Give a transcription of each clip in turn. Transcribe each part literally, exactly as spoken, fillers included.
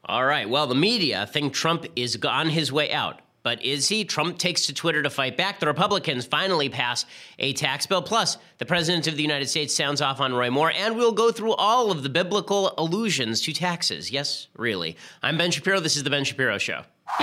All right. Well, the media think Trump is on his way out. But is he? Trump takes to Twitter to fight back. The Republicans finally pass a tax bill. Plus, the President of the United States sounds off on Roy Moore. And we'll go through all of the biblical allusions to taxes. Yes, really. I'm Ben Shapiro. This is The Ben Shapiro Show.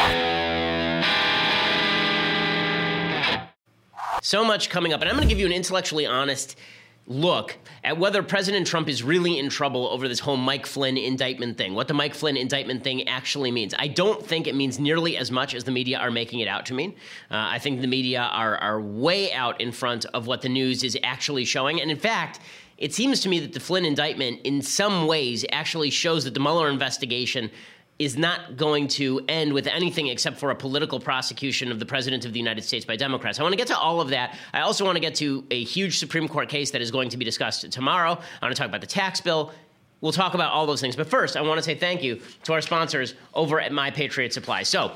So much coming up. And I'm going to give you an intellectually honest look at whether President Trump is really in trouble over this whole Mike Flynn indictment thing, what the Mike Flynn indictment thing actually means. I don't think it means nearly as much as the media are making it out to mean. Uh, I think the media are, are way out in front of what the news is actually showing. And in fact, it seems to me that the Flynn indictment in some ways actually shows that the Mueller investigation is not going to end with anything except for a political prosecution of the President of the United States by Democrats. I want to get to all of that. I also want to get to a huge Supreme Court case that is going to be discussed tomorrow. I want to talk about the tax bill. We'll talk about all those things. But first, I want to say thank you to our sponsors over at My Patriot Supply. So,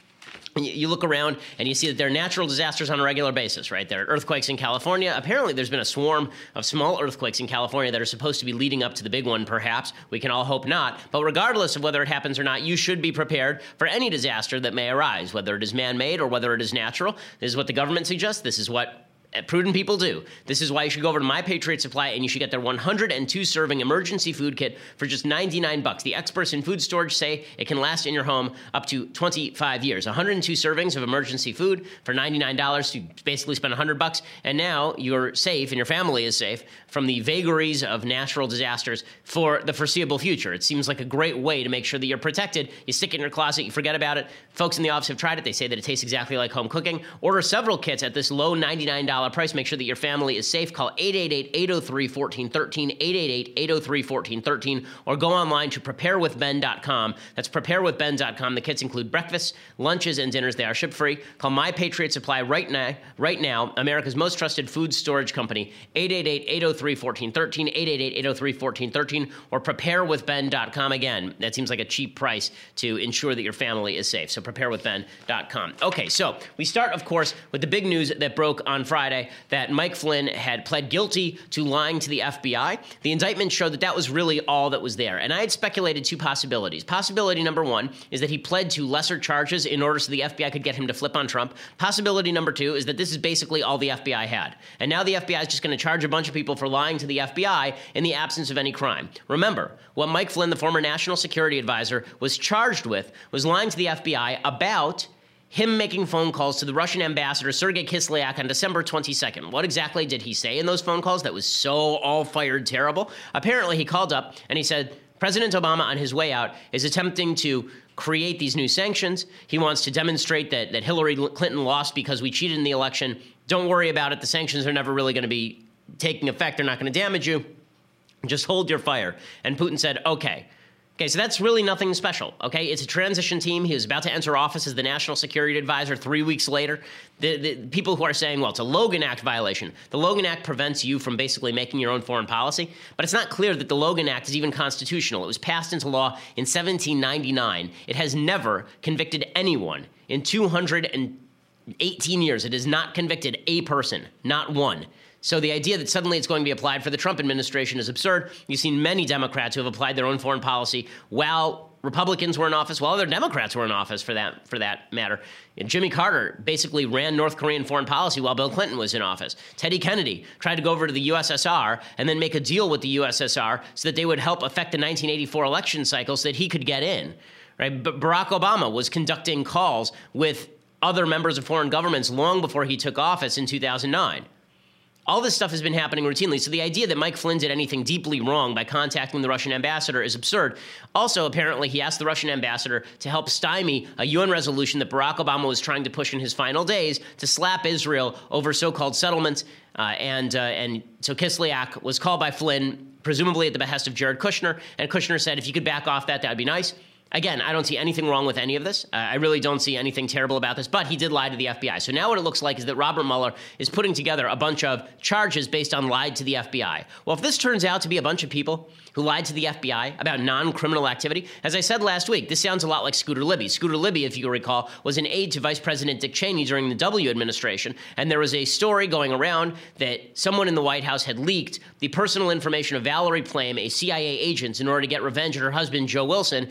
you look around and you see that there are natural disasters on a regular basis, right? There are earthquakes in California. Apparently, there's been a swarm of small earthquakes in California that are supposed to be leading up to the big one, perhaps. We can all hope not. But regardless of whether it happens or not, you should be prepared for any disaster that may arise, whether it is man-made or whether it is natural. This is what the government suggests. This is what prudent people do. This is why you should go over to My Patriot Supply and you should get their one hundred two serving emergency food kit for just ninety-nine bucks. The experts in food storage say it can last in your home up to twenty-five years. one hundred two servings of emergency food for ninety-nine dollars. You basically spend one hundred bucks, and now you're safe and your family is safe from the vagaries of natural disasters for the foreseeable future. It seems like a great way to make sure that you're protected. You stick it in your closet, you forget about it. Folks in the office have tried it. They say that it tastes exactly like home cooking. Order several kits at this low ninety-nine dollars price. Make sure that your family is safe. Call eight eight eight, eight oh three, one four one three, eight eight eight, eight oh three, one four one three, or go online to prepare with ben dot com. That's prepare with ben dot com. The kits include breakfasts, lunches, and dinners. They are ship-free. Call My Patriot Supply right now, right now, America's most trusted food storage company, eight eight eight, eight oh three, one four one three, eight eight eight, eight oh three, one four one three, or prepare with ben dot com. Again, that seems like a cheap price to ensure that your family is safe. So prepare with ben dot com. Okay, so we start, of course, with the big news that broke on Friday, that Mike Flynn had pled guilty to lying to the F B I. The indictment showed that that was really all that was there. And I had speculated two possibilities. Possibility number one is that he pled to lesser charges in order so the F B I could get him to flip on Trump. Possibility number two is that this is basically all the F B I had. And now the F B I is just going to charge a bunch of people for lying to the F B I in the absence of any crime. Remember, what Mike Flynn, the former national security advisor, was charged with was lying to the F B I about him making phone calls to the Russian ambassador, Sergei Kislyak, on December twenty-second. What exactly did he say in those phone calls that was so all-fired terrible? Apparently, he called up and he said, President Obama, on his way out, is attempting to create these new sanctions. He wants to demonstrate that, that Hillary Clinton lost because we cheated in the election. Don't worry about it. The sanctions are never really going to be taking effect. They're not going to damage you. Just hold your fire. And Putin said, okay. Okay, so that's really nothing special, okay? It's a transition team. He was about to enter office as the national security advisor three weeks later. The, the people who are saying, well, it's a Logan Act violation. The Logan Act prevents you from basically making your own foreign policy, but it's not clear that the Logan Act is even constitutional. It was passed into law in seventeen ninety-nine. It has never convicted anyone in two hundred eighteen years. It has not convicted a person, not one. So the idea that suddenly it's going to be applied for the Trump administration is absurd. You've seen many Democrats who have applied their own foreign policy while Republicans were in office, while other Democrats were in office, for that for that matter. And Jimmy Carter basically ran North Korean foreign policy while Bill Clinton was in office. Teddy Kennedy tried to go over to the U S S R and then make a deal with the U S S R so that they would help affect the nineteen eighty-four election cycle so that he could get in. Right? But Barack Obama was conducting calls with other members of foreign governments long before he took office in two thousand nine. All this stuff has been happening routinely, so the idea that Mike Flynn did anything deeply wrong by contacting the Russian ambassador is absurd. Also, apparently, he asked the Russian ambassador to help stymie a U N resolution that Barack Obama was trying to push in his final days to slap Israel over so-called settlements. Uh, and, uh, and so Kislyak was called by Flynn, presumably at the behest of Jared Kushner, and Kushner said, if you could back off that, that would be nice. Again, I don't see anything wrong with any of this. Uh, I really don't see anything terrible about this, but he did lie to the F B I. So now what it looks like is that Robert Mueller is putting together a bunch of charges based on lied to the F B I. Well, if this turns out to be a bunch of people who lied to the F B I about non-criminal activity, as I said last week, this sounds a lot like Scooter Libby. Scooter Libby, if you recall, was an aide to Vice President Dick Cheney during the W administration, and there was a story going around that someone in the White House had leaked the personal information of Valerie Plame, a C I A agent, in order to get revenge on her husband, Joe Wilson, because Joe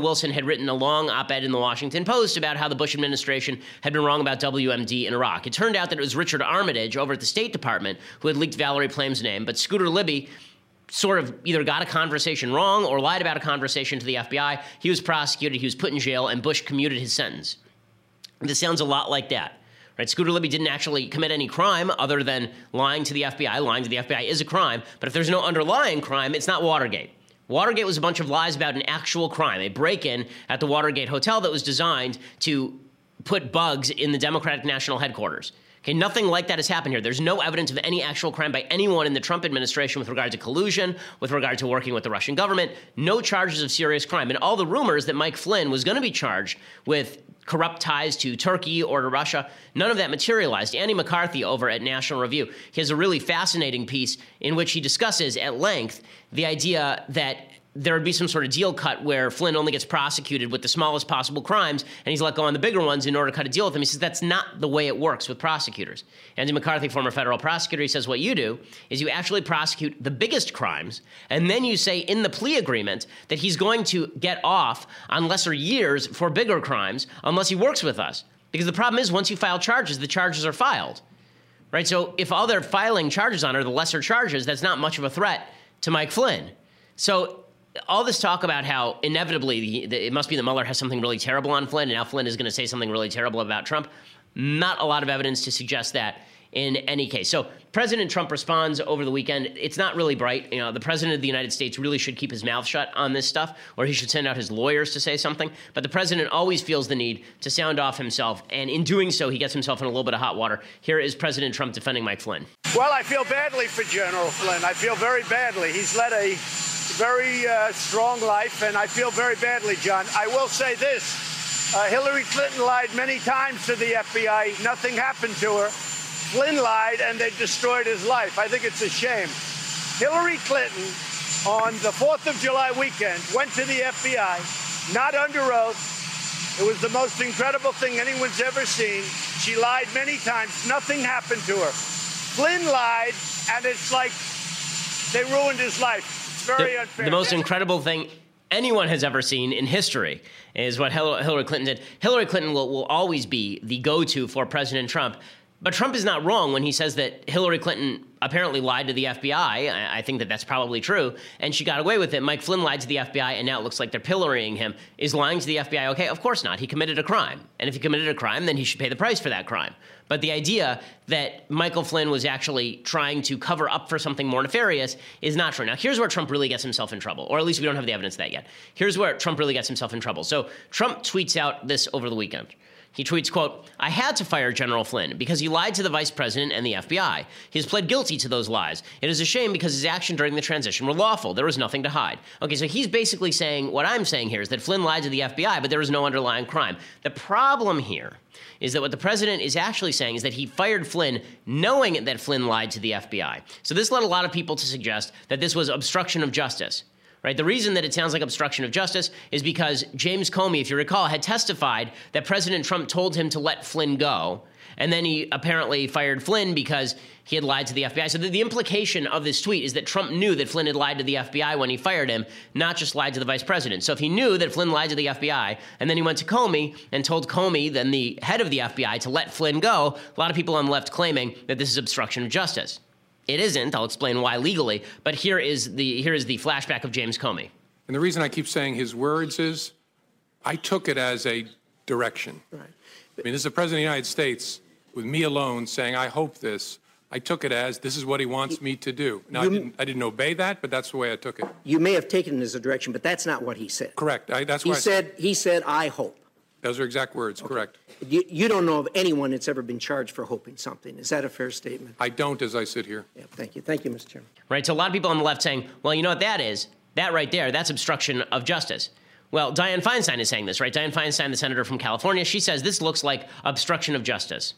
Wilson had written a long op-ed in the Washington Post about how the Bush administration had been wrong about W M D in Iraq. It turned out that it was Richard Armitage over at the State Department who had leaked Valerie Plame's name, but Scooter Libby sort of either got a conversation wrong or lied about a conversation to the F B I. He was prosecuted, he was put in jail, and Bush commuted his sentence. This sounds a lot like that. Right? Scooter Libby didn't actually commit any crime other than lying to the F B I. Lying to the F B I is a crime, but if there's no underlying crime, it's not Watergate. Watergate was a bunch of lies about an actual crime, a break-in at the Watergate Hotel that was designed to put bugs in the Democratic National Headquarters. Okay, nothing like that has happened here. There's no evidence of any actual crime by anyone in the Trump administration with regard to collusion, with regard to working with the Russian government. No charges of serious crime. And all the rumors that Mike Flynn was going to be charged with corrupt ties to Turkey or to Russia, none of that materialized. Andy McCarthy over at National Review, he has a really fascinating piece in which he discusses at length the idea that there would be some sort of deal cut where Flynn only gets prosecuted with the smallest possible crimes and he's let go on the bigger ones in order to cut a deal with them. He says that's not the way it works with prosecutors. Andy McCarthy, former federal prosecutor, he says what you do is you actually prosecute the biggest crimes and then you say in the plea agreement that he's going to get off on lesser years for bigger crimes unless he works with us. Because the problem is once you file charges, the charges are filed. Right? So if all they're filing charges on are the lesser charges, that's not much of a threat to Mike Flynn. So all this talk about how inevitably the, the, it must be that Mueller has something really terrible on Flynn, and now Flynn is going to say something really terrible about Trump, not a lot of evidence to suggest that in any case. So President Trump responds over the weekend. It's not really bright. You know, the president of the United States really should keep his mouth shut on this stuff, or he should send out his lawyers to say something. But the president always feels the need to sound off himself, and in doing so, he gets himself in a little bit of hot water. Here is President Trump defending Mike Flynn. Well, I feel badly for General Flynn. I feel very badly. He's led a very uh, strong life, and I feel very badly, John. I will say this. Uh, Hillary Clinton lied many times to the F B I. Nothing happened to her. Flynn lied, and they destroyed his life. I think it's a shame. Hillary Clinton, on the fourth of July weekend, went to the F B I, not under oath. It was the most incredible thing anyone's ever seen. She lied many times. Nothing happened to her. Flynn lied, and it's like they ruined his life. Very unfair. The, the most incredible thing anyone has ever seen in history is what Hillary Clinton did. Hillary Clinton will, will always be the go-to for President Trump. But Trump is not wrong when he says that Hillary Clinton apparently lied to the F B I. I, I think that that's probably true. And she got away with it. Mike Flynn lied to the F B I, and now it looks like they're pillorying him. Is lying to the F B I okay? Of course not. He committed a crime. And if he committed a crime, then he should pay the price for that crime. But the idea that Michael Flynn was actually trying to cover up for something more nefarious is not true. Now, here's where Trump really gets himself in trouble, or at least we don't have the evidence of that yet. Here's where Trump really gets himself in trouble. So Trump tweets out this over the weekend. He tweets, quote, "I had to fire General Flynn because he lied to the vice president and the F B I. He has pled guilty to those lies. It is a shame because his action during the transition were lawful. There was nothing to hide." Okay, so he's basically saying what I'm saying here is that Flynn lied to the F B I, but there was no underlying crime. The problem here is that what the president is actually saying is that he fired Flynn knowing that Flynn lied to the F B I. So this led a lot of people to suggest that this was obstruction of justice. Right? The reason that it sounds like obstruction of justice is because James Comey, if you recall, had testified that President Trump told him to let Flynn go. And then he apparently fired Flynn because he had lied to the F B I. So the, the implication of this tweet is that Trump knew that Flynn had lied to the F B I when he fired him, not just lied to the vice president. So if he knew that Flynn lied to the F B I, and then he went to Comey and told Comey, then the head of the F B I, to let Flynn go, a lot of people on the left claiming that this is obstruction of justice. It isn't. I'll explain why legally. But here is the here is the flashback of James Comey. And the reason I keep saying his words is I took it as a direction. Right. I mean, this is the President of the United States with me alone saying, I hope this. I took it as this is what he wants me to do. Now, you, I, didn't, I didn't obey that, but that's the way I took it. You may have taken it as a direction, but that's not what he said. Correct. I, that's he why said, I said, he said, I hope. Those are exact words. Okay. Correct. You, you don't know of anyone that's ever been charged for hoping something. Is that a fair statement? I don't, as I sit here. Yeah, thank you. Thank you, Mister Chairman. Right. So a lot of people on the left saying, well, you know what that is? That right there, that's obstruction of justice. Well, Dianne Feinstein is saying this, right? Dianne Feinstein, the senator from California, she says this looks like obstruction of justice.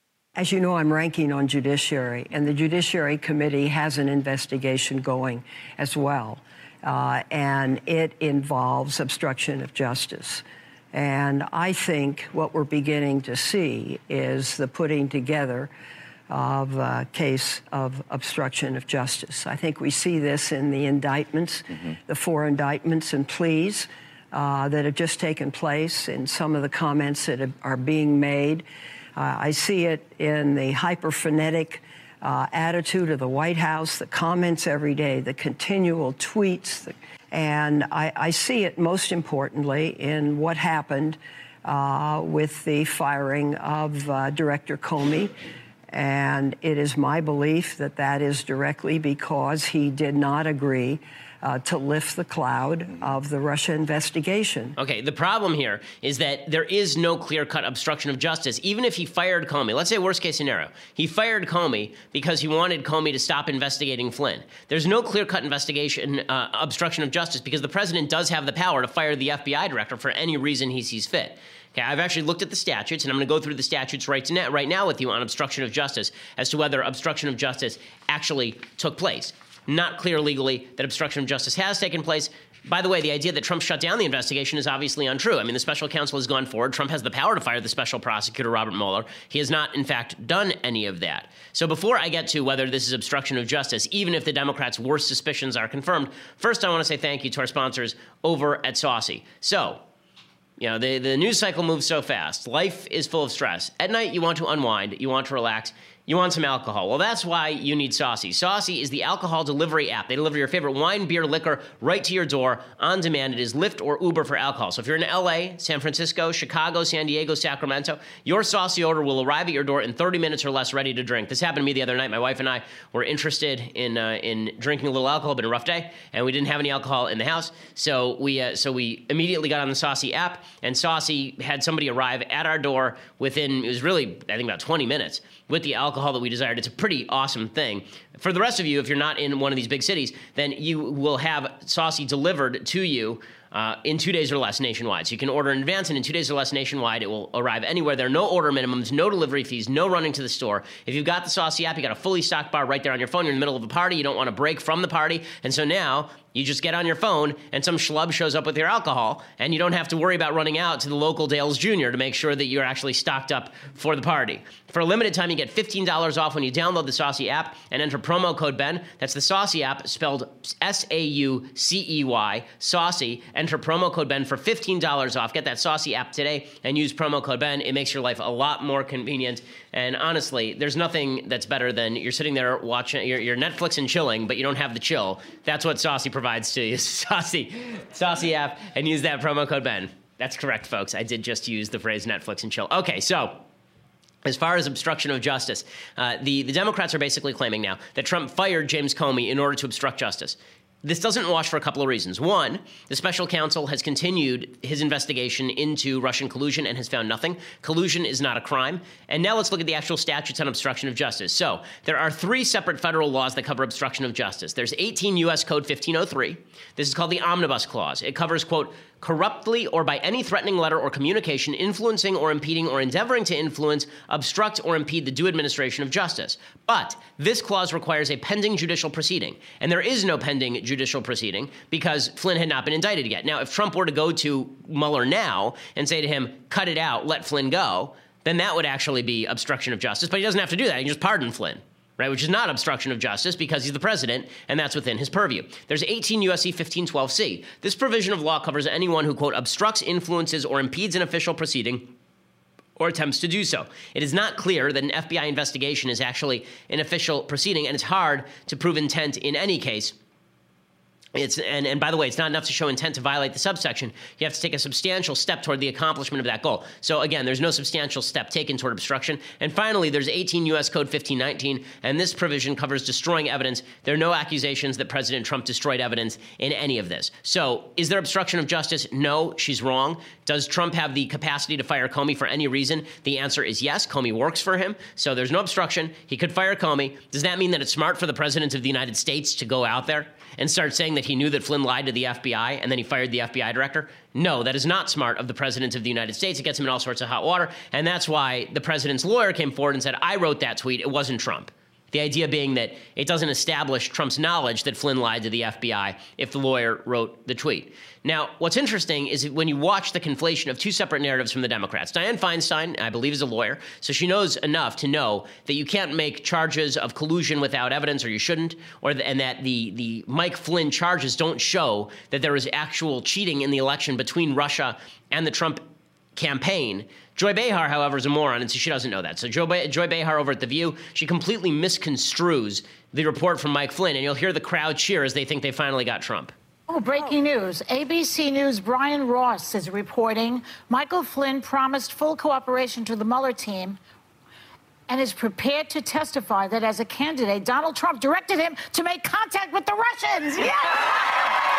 As you know, I'm ranking on Judiciary, and the Judiciary Committee has an investigation going as well, uh, and it involves obstruction of justice. And I think what we're beginning to see is the putting together of a case of obstruction of justice. I think we see this in the indictments, mm-hmm. the four indictments and pleas uh, that have just taken place and some of the comments that have, are being made. Uh, I see it in the hyper-frenetic uh, attitude of the White House, the comments every day, the continual tweets, the, and I, I see it most importantly in what happened uh, with the firing of uh, Director Comey. And it is my belief that that is directly because he did not agree Uh, to lift the cloud of the Russia investigation. Okay, the problem here is that there is no clear-cut obstruction of justice. Even if he fired Comey, let's say worst-case scenario, he fired Comey because he wanted Comey to stop investigating Flynn. There's no clear-cut investigation, uh, obstruction of justice, because the president does have the power to fire the F B I director for any reason he sees fit. Okay, I've actually looked at the statutes, and I'm going to go through the statutes right, to right now with you on obstruction of justice as to whether obstruction of justice actually took place. Not clear legally that obstruction of justice has taken place. By the way, the idea that Trump shut down the investigation is obviously untrue. I mean, the special counsel has gone forward. Trump has the power to fire the special prosecutor, Robert Mueller. He has not, in fact, done any of that. So before I get to whether this is obstruction of justice, even if the Democrats' worst suspicions are confirmed, first I want to say thank you to our sponsors over at Saucy. So, you know, the, the news cycle moves so fast. Life is full of stress. At night, you want to unwind. You want to relax. You want some alcohol. Well, that's why you need Saucy. Saucy is the alcohol delivery app. They deliver your favorite wine, beer, liquor right to your door on demand. It is Lyft or Uber for alcohol. So if you're in L A, San Francisco, Chicago, San Diego, Sacramento, your Saucy order will arrive at your door in thirty minutes or less, ready to drink. This happened to me the other night. My wife and I were interested in uh, in drinking a little alcohol. It's been a rough day, and we didn't have any alcohol in the house. So we uh, so we immediately got on the Saucy app, and Saucy had somebody arrive at our door within, it was really, I think, about twenty minutes. With the alcohol that we desired. It's a pretty awesome thing. For the rest of you, if you're not in one of these big cities, then you will have Saucy delivered to you uh, in two days or less nationwide. So you can order in advance, and in two days or less nationwide, it will arrive anywhere. There are no order minimums, no delivery fees, no running to the store. If you've got the Saucy app, you got a fully stocked bar right there on your phone. You're in the middle of a party. You don't want to break from the party. And so now you just get on your phone and some schlub shows up with your alcohol, and you don't have to worry about running out to the local Dale's Junior to make sure that you're actually stocked up for the party. For a limited time, you get fifteen dollars off when you download the Saucy app and enter promo code Ben. That's the Saucy app, spelled S A U C E Y, Saucy. Enter promo code Ben for fifteen dollars off. Get that Saucy app today and use promo code Ben. It makes your life a lot more convenient. And honestly, there's nothing that's better than you're sitting there watching, you're, you're Netflix and chilling, but you don't have the chill. That's what Saucy provides to you. Saucy, Saucy app, and use that promo code Ben. That's correct, folks. I did just use the phrase Netflix and chill. Okay, so as far as obstruction of justice, uh, the, the Democrats are basically claiming now that Trump fired James Comey in order to obstruct justice. This doesn't wash for a couple of reasons. One, the special counsel has continued his investigation into Russian collusion and has found nothing. Collusion is not a crime. And now let's look at the actual statutes on obstruction of justice. So there are three separate federal laws that cover obstruction of justice. There's eighteen U S Code fifteen oh three. This is called the Omnibus Clause. It covers, quote, corruptly or by any threatening letter or communication influencing or impeding or endeavoring to influence, obstruct, or impede the due administration of justice. But this clause requires a pending judicial proceeding, and there is no pending judicial proceeding because Flynn had not been indicted yet. Now, if Trump were to go to Mueller now and say to him, cut it out, let Flynn go, then that would actually be obstruction of justice, but he doesn't have to do that. He can just pardon Flynn. Right, which is not obstruction of justice because he's the president, and that's within his purview. There's eighteen U S C fifteen twelve C. This provision of law covers anyone who, quote, obstructs, influences, or impedes an official proceeding or attempts to do so. It is not clear that an F B I investigation is actually an official proceeding, and it's hard to prove intent in any case. It's, and, and by the way, it's not enough to show intent to violate the subsection. You have to take a substantial step toward the accomplishment of that goal. So again, there's no substantial step taken toward obstruction. And finally, there's eighteen U S Code fifteen nineteen, and this provision covers destroying evidence. There are no accusations that President Trump destroyed evidence in any of this. So is there obstruction of justice? No, she's wrong. Does Trump have the capacity to fire Comey for any reason? The answer is yes. Comey works for him, so there's no obstruction. He could fire Comey. Does that mean that it's smart for the President of the United States to go out there and start saying that he knew that Flynn lied to the F B I and then he fired the F B I director? No, that is not smart of the President of the United States. It gets him in all sorts of hot water, and that's why the President's lawyer came forward and said, I wrote that tweet. It wasn't Trump. The idea being that it doesn't establish Trump's knowledge that Flynn lied to the F B I if the lawyer wrote the tweet. Now, what's interesting is that when you watch the conflation of two separate narratives from the Democrats, Dianne Feinstein, I believe, is a lawyer, so she knows enough to know that you can't make charges of collusion without evidence, or you shouldn't, or the, and that the, the Mike Flynn charges don't show that there was actual cheating in the election between Russia and the Trump campaign. Joy Behar, however, is a moron, and so she doesn't know that. So Joy, Be- Joy Behar over at The View, she completely misconstrues the report from Mike Flynn, and you'll hear the crowd cheer as they think they finally got Trump. Oh, breaking news. A B C News' Brian Ross is reporting Michael Flynn promised full cooperation to the Mueller team and is prepared to testify that as a candidate, Donald Trump directed him to make contact with the Russians. Yes!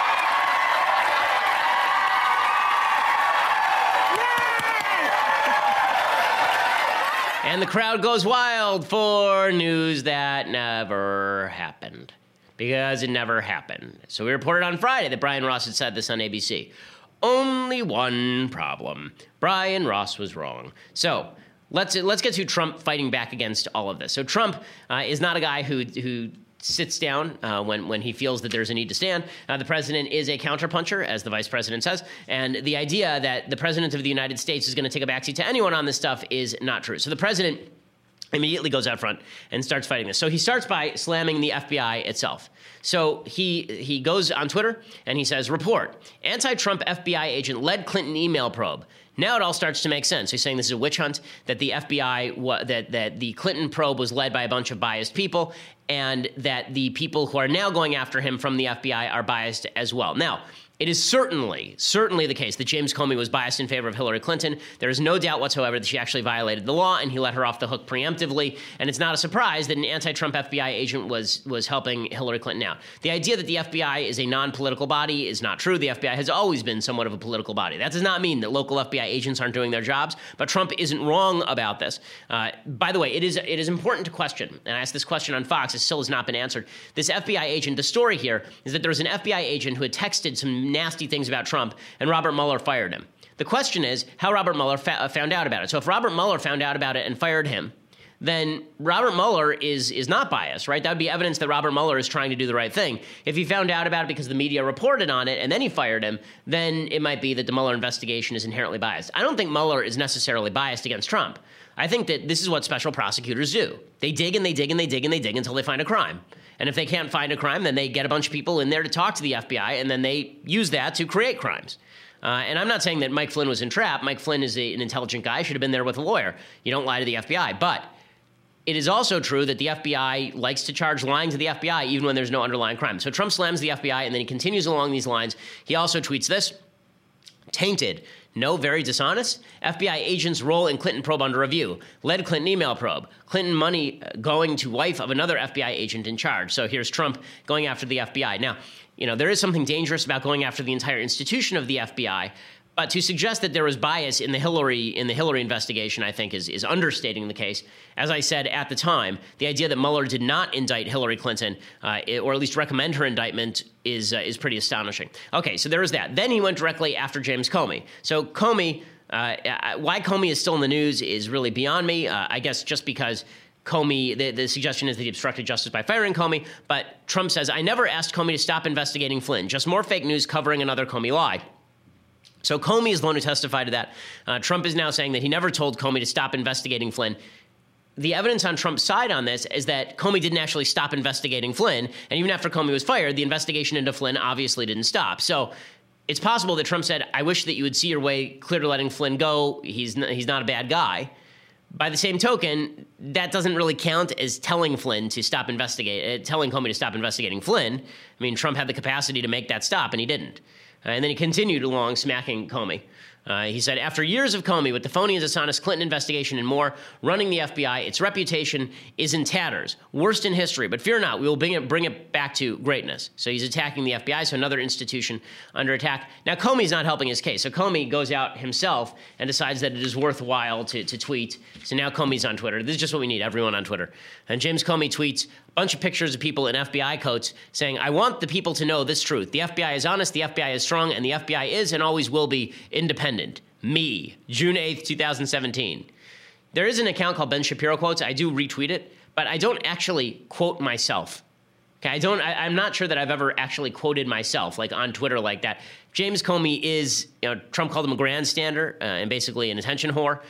And the crowd goes wild for news that never happened, because it never happened. So we reported on Friday that Brian Ross had said this on A B C. Only one problem. Brian Ross was wrong. So let's let's get to Trump fighting back against all of this. So Trump uh, is not a guy who who sits down uh, when, when he feels that there's a need to stand. Uh, the president is a counterpuncher, as the vice president says, and the idea that the president of the United States is going to take a backseat to anyone on this stuff is not true. So the president immediately goes out front and starts fighting this. So he starts by slamming the F B I itself. So he he goes on Twitter and he says, report, anti-Trump F B I agent led Clinton email probe. Now it all starts to make sense. He's saying this is a witch hunt, that the F B I, wa- that, that the Clinton probe was led by a bunch of biased people, and that the people who are now going after him from the F B I are biased as well. Now, it is certainly, certainly the case that James Comey was biased in favor of Hillary Clinton. There is no doubt whatsoever that she actually violated the law, and he let her off the hook preemptively. And it's not a surprise that an anti-Trump F B I agent was was helping Hillary Clinton out. The idea that the F B I is a non-political body is not true. The F B I has always been somewhat of a political body. That does not mean that local F B I agents aren't doing their jobs, but Trump isn't wrong about this. Uh, by the way, it is it is important to question, and I asked this question on Fox. It still has not been answered. This F B I agent, the story here is that there was an F B I agent who had texted some nasty things about Trump, and Robert Mueller fired him. The question is how Robert Mueller fa- found out about it. So if Robert Mueller found out about it and fired him, then Robert Mueller is is not biased, right? That would be evidence that Robert Mueller is trying to do the right thing. If he found out about it because the media reported on it and then he fired him, then it might be that the Mueller investigation is inherently biased. I don't think Mueller is necessarily biased against Trump. I think that this is what special prosecutors do. They dig and they dig and they dig and they dig until they find a crime. And if they can't find a crime, then they get a bunch of people in there to talk to the F B I, and then they use that to create crimes. Uh, and I'm not saying that Mike Flynn was entrapped. Mike Flynn is a, an intelligent guy, should have been there with a lawyer. You don't lie to the F B I. But it is also true that the F B I likes to charge lying to the F B I even when there's no underlying crime. So Trump slams the F B I, and then he continues along these lines. He also tweets this: tainted. No, very dishonest. F B I agent's role in Clinton probe under review. Led Clinton email probe. Clinton money going to wife of another F B I agent in charge. So here's Trump going after the F B I. Now, you know, there is something dangerous about going after the entire institution of the F B I. But to suggest that there was bias in the Hillary in the Hillary investigation, I think, is, is understating the case. As I said at the time, the idea that Mueller did not indict Hillary Clinton, uh, or at least recommend her indictment, is uh, is pretty astonishing. Okay, so there is that. Then he went directly after James Comey. So Comey, uh, why Comey is still in the news is really beyond me. Uh, I guess just because Comey, the, the suggestion is that he obstructed justice by firing Comey. But Trump says, I never asked Comey to stop investigating Flynn. Just more fake news covering another Comey lie. So Comey is the one who testified to that. Uh, Trump is now saying that he never told Comey to stop investigating Flynn. The evidence on Trump's side on this is that Comey didn't actually stop investigating Flynn. And even after Comey was fired, the investigation into Flynn obviously didn't stop. So it's possible that Trump said, I wish that you would see your way clear to letting Flynn go. He's n- he's not a bad guy. By the same token, that doesn't really count as telling Flynn to stop investigating, uh, telling Comey to stop investigating Flynn. I mean, Trump had the capacity to make that stop, and he didn't. Uh, and then he continued along smacking Comey. Uh, he said, after years of Comey with the phony and dishonest Clinton investigation and more, running the F B I, its reputation is in tatters, worst in history. But fear not, we will bring it, bring it back to greatness. So he's attacking the F B I, so another institution under attack. Now, Comey's not helping his case. So Comey goes out himself and decides that it is worthwhile to, to tweet. So now Comey's on Twitter. This is just what we need, everyone on Twitter. And James Comey tweets a bunch of pictures of people in F B I coats saying, I want the people to know this truth. The F B I is honest, the F B I is strong, and the F B I is and always will be independent. Me, June eighth, twenty seventeen. There is an account called Ben Shapiro Quotes. I do retweet it, but I don't actually quote myself. Okay, I don't. I, I'm not sure that I've ever actually quoted myself, like on Twitter, like that. James Comey is, you know, Trump called him a grandstander uh, and basically an attention whore.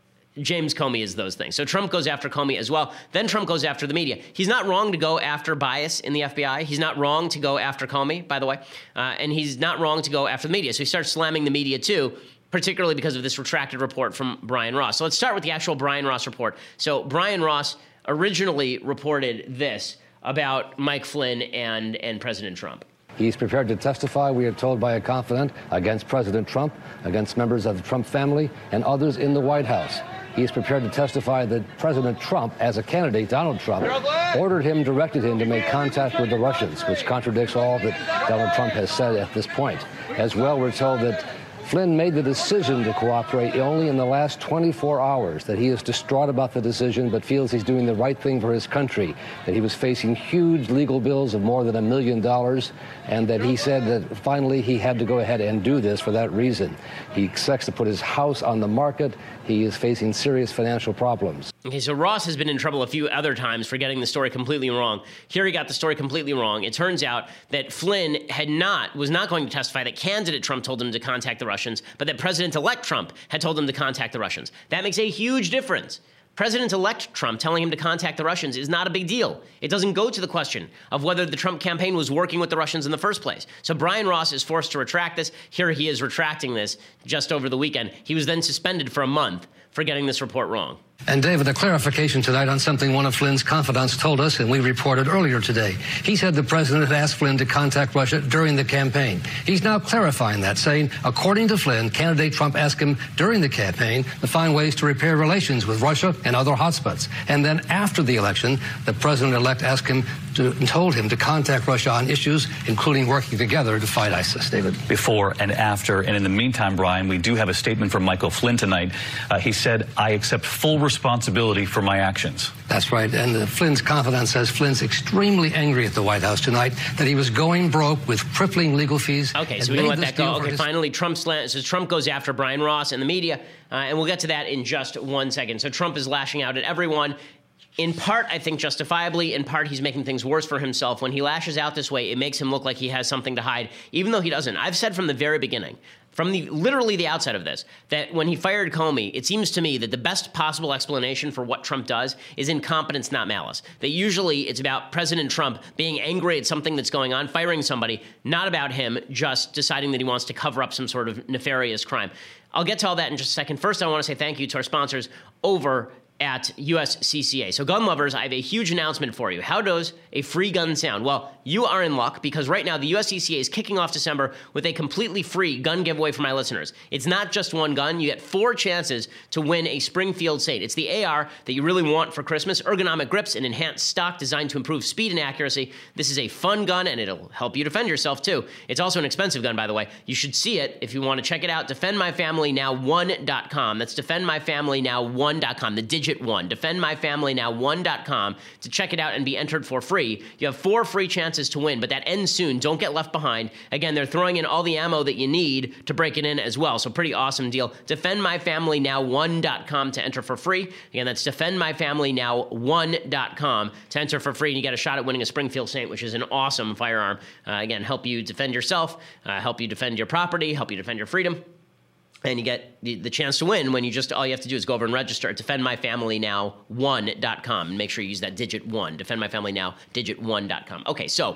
James Comey is those things. So Trump goes after Comey as well. Then Trump goes after the media. He's not wrong to go after bias in the F B I. He's not wrong to go after Comey, by the way. Uh, and he's not wrong to go after the media. So he starts slamming the media too, particularly because of this retracted report from Brian Ross. So let's start with the actual Brian Ross report. So Brian Ross originally reported this about Mike Flynn and, and President Trump. He's prepared to testify, we are told by a confidant, against President Trump, against members of the Trump family, and others in the White House. He is prepared to testify that President Trump, as a candidate, Donald Trump, ordered him, directed him to make contact with the Russians, which contradicts all that Donald Trump has said at this point. As well, we're told that Flynn made the decision to cooperate only in the last twenty-four hours, that he is distraught about the decision but feels he's doing the right thing for his country, that he was facing huge legal bills of more than a million dollars, and that he said that finally he had to go ahead and do this for that reason. He expects to put his house on the market. He is facing serious financial problems. Okay, so Ross has been in trouble a few other times for getting the story completely wrong. Here he got the story completely wrong. It turns out that Flynn had not, was not going to testify that candidate Trump told him to contact the Russians, but that President-elect Trump had told him to contact the Russians. That makes a huge difference. President-elect Trump telling him to contact the Russians is not a big deal. It doesn't go to the question of whether the Trump campaign was working with the Russians in the first place. So Brian Ross is forced to retract this. Here he is retracting this just over the weekend. He was then suspended for a month for getting this report wrong. And, David, a clarification tonight on something one of Flynn's confidants told us, and we reported earlier today. He said the president had asked Flynn to contact Russia during the campaign. He's now clarifying that, saying, according to Flynn, candidate Trump asked him during the campaign to find ways to repair relations with Russia and other hotspots. And then after the election, the president-elect asked him to, and told him to contact Russia on issues, including working together to fight ISIS. David? Before and after. And in the meantime, Brian, we do have a statement from Michael Flynn tonight. Uh, he said, I accept full responsibility for my actions. That's right. And uh, Flynn's confidant says Flynn's extremely angry at the White House tonight, that he was going broke with crippling legal fees. Okay, so we can let that go. Okay, finally, Trump, sla- so Trump goes after Brian Ross and the media, uh, and we'll get to that in just one second. So Trump is lashing out at everyone. In part, I think justifiably. In part, he's making things worse for himself. When he lashes out this way, it makes him look like he has something to hide, even though he doesn't. I've said from the very beginning, from the literally the outset of this, that when he fired Comey, it seems to me that the best possible explanation for what Trump does is incompetence, not malice. That usually it's about President Trump being angry at something that's going on, firing somebody, not about him just deciding that he wants to cover up some sort of nefarious crime. I'll get to all that in just a second. First, I want to say thank you to our sponsors over at U S C C A. So gun lovers, I have a huge announcement for you. How does a free gun sound? Well, you are in luck because right now the U S C C A is kicking off December with a completely free gun giveaway for my listeners. It's not just one gun. You get four chances to win a Springfield Saint. It's the A R that you really want for Christmas. Ergonomic grips and enhanced stock designed to improve speed and accuracy. This is a fun gun and it'll help you defend yourself too. It's also an expensive gun, by the way. You should see it if you want to check it out. defend my family now one dot com. That's defend my family now one dot com. The digit one. defend my family now one dot com to check it out and be entered for free. You have four free chances to win, but that ends soon. Don't get left behind. Again, they're throwing in all the ammo that you need to break it in as well. So pretty awesome deal. defend my family now one dot com to enter for free. Again, that's defend my family now one dot com to enter for free. And you get a shot at winning a Springfield Saint, which is an awesome firearm. Uh, again, help you defend yourself, uh, help you defend your property, help you defend your freedom. And you get the, the chance to win when you just, all you have to do is go over and register at defend my family now one dot com and make sure you use that digit one, defend my family now, digit one dot com. Okay, so.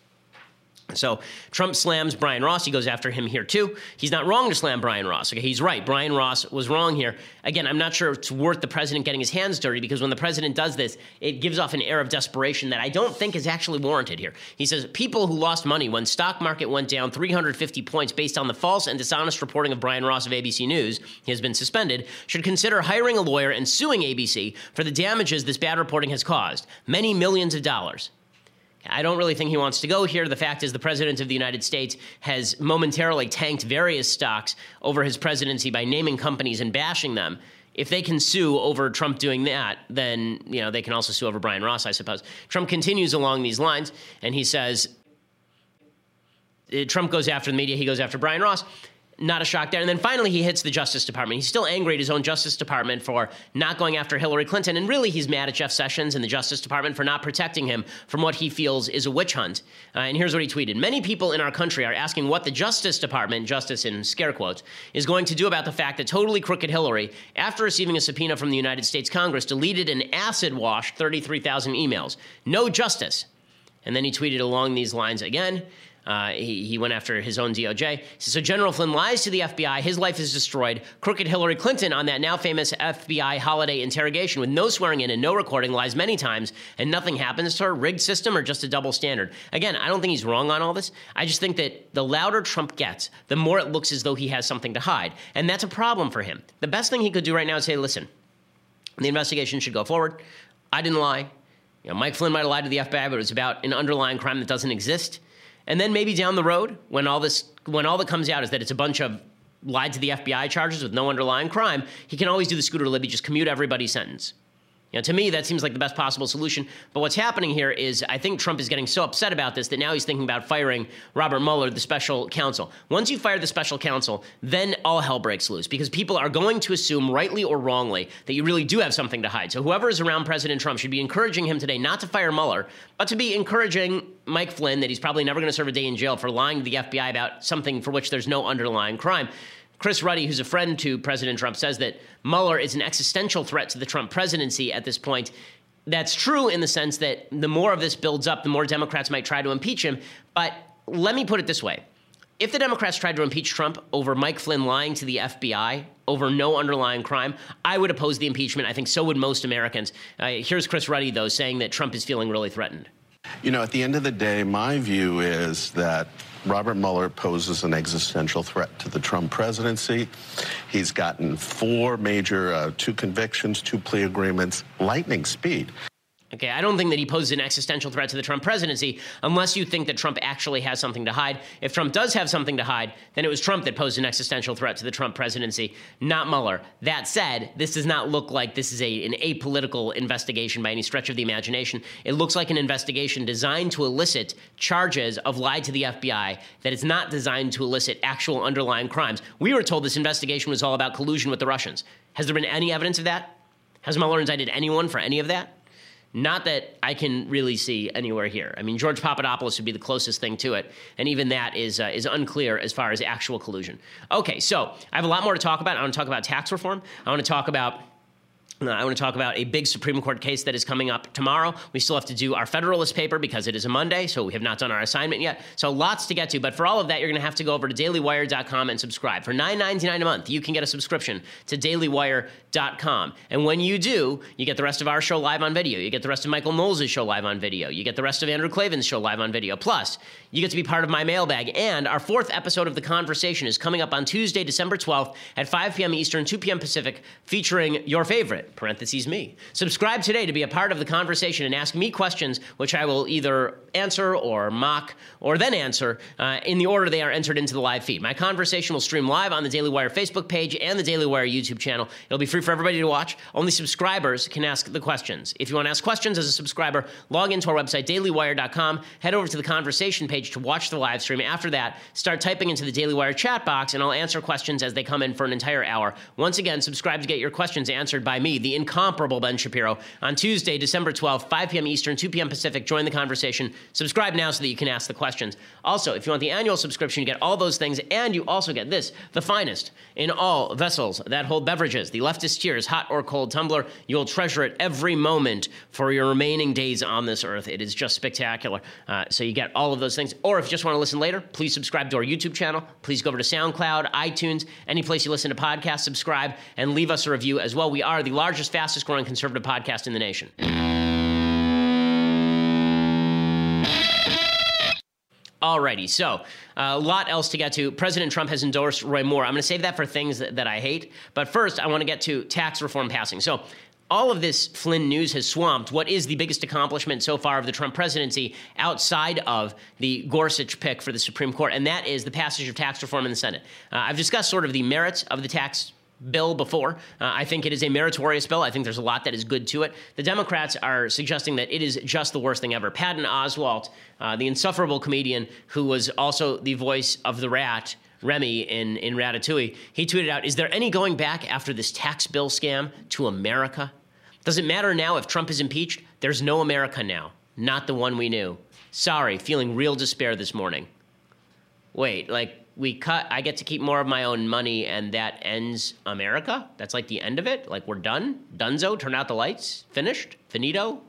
So Trump slams Brian Ross. He goes after him here, too. He's not wrong to slam Brian Ross. Okay, he's right. Brian Ross was wrong here. Again, I'm not sure it's worth the president getting his hands dirty because when the president does this, it gives off an air of desperation that I don't think is actually warranted here. He says people who lost money when stock market went down three hundred fifty points based on the false and dishonest reporting of Brian Ross of A B C News, he has been suspended, should consider hiring a lawyer and suing A B C for the damages this bad reporting has caused, many millions of dollars. I don't really think he wants to go here. The fact is the president of the United States has momentarily tanked various stocks over his presidency by naming companies and bashing them. If they can sue over Trump doing that, then, you know, they can also sue over Brian Ross, I suppose. Trump continues along these lines, and he says, Trump goes after the media, he goes after Brian Ross. not a shock there. And then finally, he hits the Justice Department. He's still angry at his own Justice Department for not going after Hillary Clinton. And really, he's mad at Jeff Sessions and the Justice Department for not protecting him from what he feels is a witch hunt. Uh, and here's what he tweeted. Many people in our country are asking what the Justice Department, justice in scare quotes, is going to do about the fact that totally crooked Hillary, after receiving a subpoena from the United States Congress, deleted and acid washed thirty-three thousand emails. No justice. And then he tweeted along these lines again. Uh, he, he went after his own D O J. He says, so General Flynn lies to the F B I. His life is destroyed. Crooked Hillary Clinton on that now famous F B I holiday interrogation with no swearing in and no recording lies many times and nothing happens to her. Rigged system or just a double standard? Again, I don't think he's wrong on all this. I just think that the louder Trump gets, the more it looks as though he has something to hide. And that's a problem for him. The best thing he could do right now is say, listen, the investigation should go forward. I didn't lie. You know, Mike Flynn might have lied to the F B I, but it was about an underlying crime that doesn't exist. And then maybe down the road, when all this, when all that comes out is that it's a bunch of lied to the F B I charges with no underlying crime, he can always do the Scooter Libby, just commute everybody's sentence. You know, to me, that seems like the best possible solution. But what's happening here is I think Trump is getting so upset about this that now he's thinking about firing Robert Mueller, the special counsel. Once you fire the special counsel, then all hell breaks loose because people are going to assume, rightly or wrongly, that you really do have something to hide. So whoever is around President Trump should be encouraging him today not to fire Mueller, but to be encouraging Mike Flynn that he's probably never going to serve a day in jail for lying to the F B I about something for which there's no underlying crime. Chris Ruddy, who's a friend to President Trump, says that Mueller is an existential threat to the Trump presidency at this point. That's true in the sense that the more of this builds up, the more Democrats might try to impeach him. But let me put it this way. If the Democrats tried to impeach Trump over Mike Flynn lying to the F B I over no underlying crime, I would oppose the impeachment. I think so would most Americans. Uh, here's Chris Ruddy, though, saying that Trump is feeling really threatened. You know, at the end of the day, my view is that Robert Mueller poses an existential threat to the Trump presidency. He's gotten four major, uh, two convictions, two plea agreements, lightning speed. Okay, I don't think that he poses an existential threat to the Trump presidency unless you think that Trump actually has something to hide. If Trump does have something to hide, then it was Trump that posed an existential threat to the Trump presidency, not Mueller. That said, this does not look like this is a, an apolitical investigation by any stretch of the imagination. It looks like an investigation designed to elicit charges of lie to the F B I that is not designed to elicit actual underlying crimes. We were told this investigation was all about collusion with the Russians. Has there been any evidence of that? Has Mueller indicted anyone for any of that? Not that I can really see anywhere here. I mean, George Papadopoulos would be the closest thing to it, and even that is uh, is unclear as far as actual collusion. Okay, so I have a lot more to talk about. I want to talk about tax reform. I want to talk about Uh, I want to talk about a big Supreme Court case that is coming up tomorrow. We still have to do our Federalist paper because it is a Monday, so we have not done our assignment yet. So lots to get to. But for all of that, you're going to have to go over to daily wire dot com and subscribe. For nine ninety-nine a month, you can get a subscription to daily wire dot com. And when you do, you get the rest of our show live on video. You get the rest of Michael Knowles' show live on video. You get the rest of Andrew Klavan's show live on video. Plus, you get to be part of my mailbag. And our fourth episode of The Conversation is coming up on Tuesday, December twelfth at five p.m. Eastern, two p.m. Pacific, featuring your favorite, parentheses me. Subscribe today to be a part of the conversation and ask me questions, which I will either answer or mock or then answer uh, in the order they are entered into the live feed. My conversation will stream live on the Daily Wire Facebook page and the Daily Wire YouTube channel. It'll be free for everybody to watch. Only subscribers can ask the questions. If you want to ask questions as a subscriber, log into our website, daily wire dot com, head over to the conversation page to watch the live stream. After that, start typing into the Daily Wire chat box, and I'll answer questions as they come in for an entire hour. Once again, subscribe to get your questions answered by me, the incomparable Ben Shapiro, on Tuesday, December twelfth, five p.m. Eastern, two p.m. Pacific. Join the conversation. Subscribe now so that you can ask the questions. Also, if you want the annual subscription, you get all those things, and you also get this, the finest in all vessels that hold beverages, the leftist cheers, hot or cold tumbler. You'll treasure it every moment for your remaining days on this earth. It is just spectacular. Uh, so you get all of those things. Or if you just want to listen later, please subscribe to our YouTube channel. Please go over to SoundCloud, iTunes, any place you listen to podcasts, subscribe, and leave us a review as well. We are the largest, fastest growing conservative podcast in the nation. Alrighty, so uh, a lot else to get to. President Trump has endorsed Roy Moore. I'm going to save that for things that, that I hate. But first, I want to get to tax reform passing. So all of this Flynn news has swamped what is the biggest accomplishment so far of the Trump presidency outside of the Gorsuch pick for the Supreme Court, and that is the passage of tax reform in the Senate. Uh, I've discussed sort of the merits of the tax bill before. Uh, I think it is a meritorious bill. I think there's a lot that is good to it. The Democrats are suggesting that it is just the worst thing ever. Patton Oswalt, uh, the insufferable comedian who was also the voice of the rat Remy in, in Ratatouille. He tweeted out, "Is there any going back after this tax bill scam to America? Does it matter now if Trump is impeached? There's no America now, not the one we knew. Sorry, feeling real despair this morning." Wait, like we cut, I get to keep more of my own money and that ends America? That's like the end of it? Like we're done? Dunzo, turn out the lights? Finished? Finito?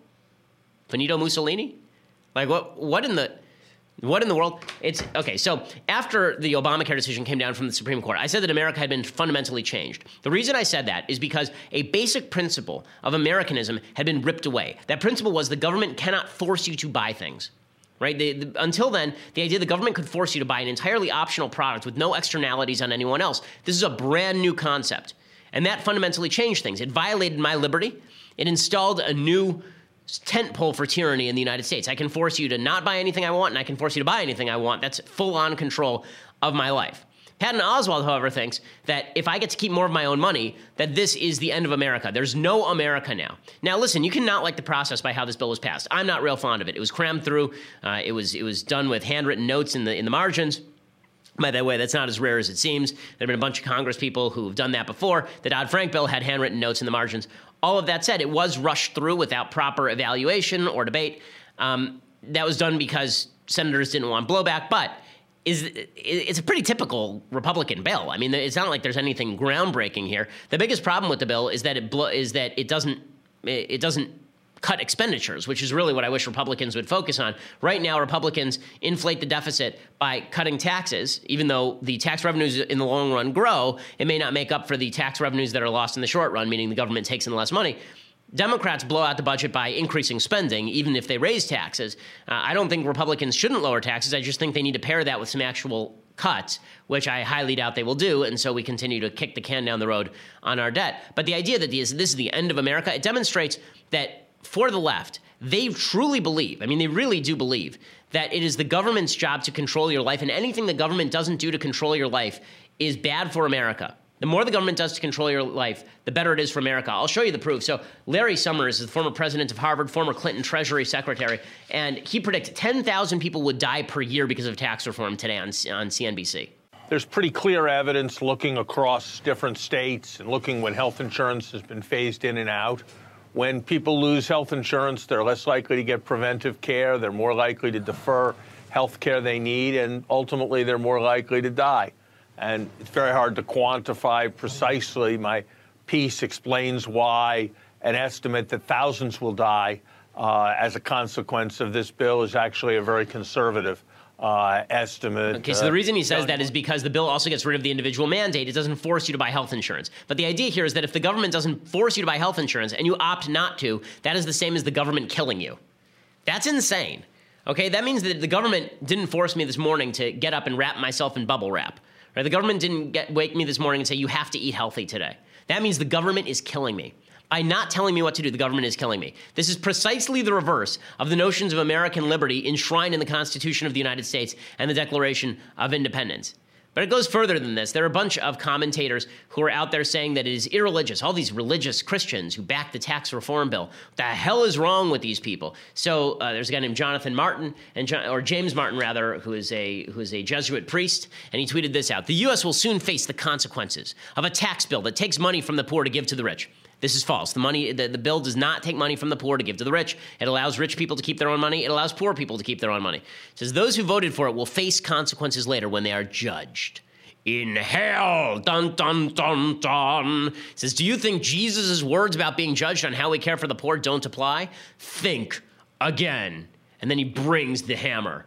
Finito Mussolini? Like what, what in the... What in the world? It's okay. So after the Obamacare decision came down from the Supreme Court, I said that America had been fundamentally changed. The reason I said that is because a basic principle of Americanism had been ripped away. That principle was the government cannot force you to buy things. Right? The, the, until then, the idea the government could force you to buy an entirely optional product with no externalities on anyone else. This is a brand new concept. And that fundamentally changed things. It violated my liberty. It installed a new tent pole for tyranny in the United States. I can force you to not buy anything I want, and I can force you to buy anything I want. That's full-on control of my life. Patton Oswalt, however, thinks that if I get to keep more of my own money, that this is the end of America. There's no America now. Now, listen, you cannot like the process by how this bill was passed. I'm not real fond of it. It was crammed through. Uh, it was it was done with handwritten notes in the in the margins. By the way, that's not as rare as it seems. There have been a bunch of Congress people who have done that before. The Dodd-Frank bill had handwritten notes in the margins. All of that said, it was rushed through without proper evaluation or debate. Um, that was done because senators didn't want blowback, but is it's a pretty typical Republican bill. I mean, it's not like there's anything groundbreaking here. The biggest problem with the bill is that it blo- is that it doesn't it doesn't cut expenditures, which is really what I wish Republicans would focus on. Right now, Republicans inflate the deficit by cutting taxes. Even though the tax revenues in the long run grow, it may not make up for the tax revenues that are lost in the short run, meaning the government takes in less money. Democrats blow out the budget by increasing spending, even if they raise taxes. Uh, I don't think Republicans shouldn't lower taxes. I just think they need to pair that with some actual cuts, which I highly doubt they will do, and so we continue to kick the can down the road on our debt. But the idea that this is the end of America, it demonstrates that for the left, they truly believe, I mean, they really do believe, that it is the government's job to control your life, and anything the government doesn't do to control your life is bad for America. The more the government does to control your life, the better it is for America. I'll show you the proof. So Larry Summers is the former president of Harvard, former Clinton Treasury Secretary, and he predicted ten thousand people would die per year because of tax reform today on, on C N B C. There's pretty clear evidence looking across different states and looking when health insurance has been phased in and out. When people lose health insurance, they're less likely to get preventive care. They're more likely to defer health care they need, and ultimately they're more likely to die. And it's very hard to quantify precisely. My piece explains why an estimate that thousands will die uh, as a consequence of this bill is actually a very conservative uh, estimate. Okay, so the reason he says that is because the bill also gets rid of the individual mandate. It doesn't force you to buy health insurance. But the idea here is that if the government doesn't force you to buy health insurance and you opt not to, that is the same as the government killing you. That's insane. Okay, that means that the government didn't force me this morning to get up and wrap myself in bubble wrap. Right? The government didn't get, wake me this morning and say, you have to eat healthy today. That means the government is killing me. By not telling me what to do, the government is killing me. This is precisely the reverse of the notions of American liberty enshrined in the Constitution of the United States and the Declaration of Independence. But it goes further than this. There are a bunch of commentators who are out there saying that it is irreligious. All these religious Christians who back the tax reform bill. What the hell is wrong with these people? So uh, there's a guy named Jonathan Martin, and John, or James Martin rather, who is a who is a Jesuit priest, and he tweeted this out: "The U S will soon face the consequences of a tax bill that takes money from the poor to give to the rich." This is false. The money, the, the bill does not take money from the poor to give to the rich. It allows rich people to keep their own money. It allows poor people to keep their own money. It says those who voted for it will face consequences later when they are judged. In hell, dun, dun, dun, dun. It says, do you think Jesus' words about being judged on how we care for the poor don't apply? Think again. And then he brings the hammer.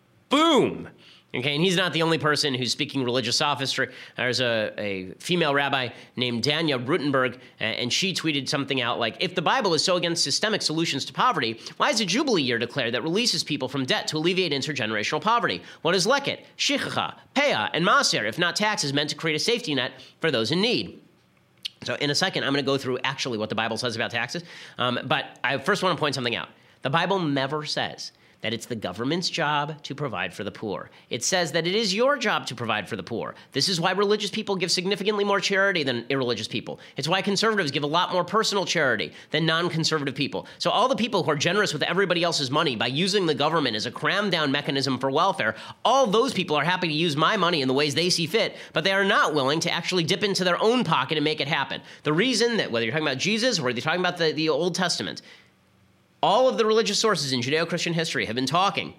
Boom. Okay, and he's not the only person who's speaking religious sophistry. There's a, a female rabbi named Danya Rutenberg, and she tweeted something out like, if the Bible is so against systemic solutions to poverty, why is a Jubilee year declared that releases people from debt to alleviate intergenerational poverty? What is Leket, Shichacha, Peah, and Maser, if not taxes meant to create a safety net for those in need? So in a second, I'm going to go through actually what the Bible says about taxes, um, but I first want to point something out. The Bible never says that it's the government's job to provide for the poor. It says that it is your job to provide for the poor. This is why religious people give significantly more charity than irreligious people. It's why conservatives give a lot more personal charity than non-conservative people. So all the people who are generous with everybody else's money by using the government as a cram-down mechanism for welfare, all those people are happy to use my money in the ways they see fit, but they are not willing to actually dip into their own pocket and make it happen. The reason that, whether you're talking about Jesus or whether you're talking about the, the Old Testament, all of the religious sources in Judeo-Christian history have been talking